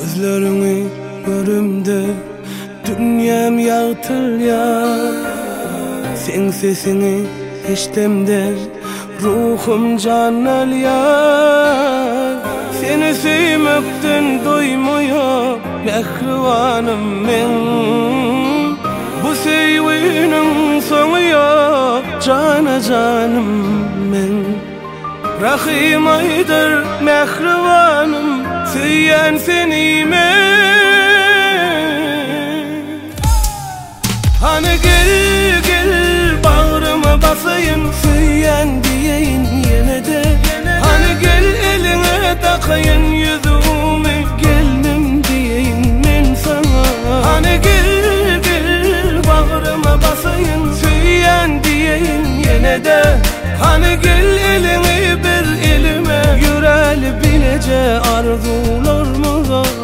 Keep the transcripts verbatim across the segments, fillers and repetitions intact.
Gözlerini görümde dünyam yağtırlar. Sen sesini iştemde ruhum can alıyor. Seni sevmekten doymuyor mehrivanım men. Bu sevginin sonu yok cana canım men. Rahim aydır mehrivanım söyleyen seni men. Hani gel gel bağrıma basayım söyleyen diyeyim yine de. Hani gel eline takayın yüzümü gelmem diyeyim men sana. Hani gel gel bağrıma basayım söyleyen diyeyim yine de. Hani gel elini bir elime yürel bilece arzular mı?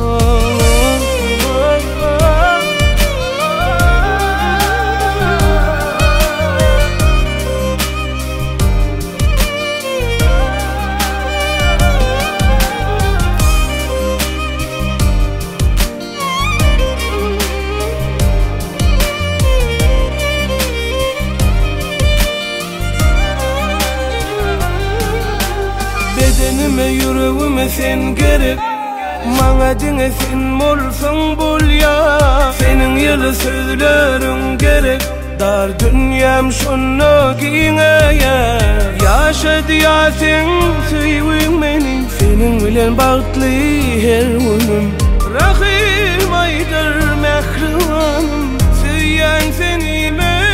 Bedenime yüreğime sen gerek, bana dine sen olsun bul ya. Senin yılı sözlerin gerek, dar dünyam şunu giyine ya. Yaşadı ya sen sevin beni, senin bilen bağlı her günüm. Rahim aydır mehrivanım söyleyen seni men.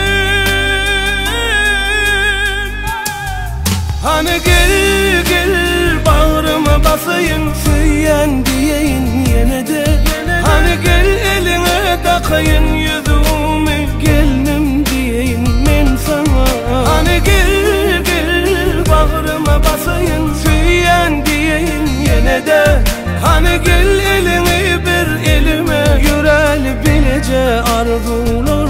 Hani gel gel bağrıma basayım söyleyen diyeyim yine de. Hani gel eline takayın yüzümü gelmem diyeyim men sana. Hani gel gel bağrıma basayım söyleyen diyeyim yine de. Hani gel elini bir elime yürel bilece arzular.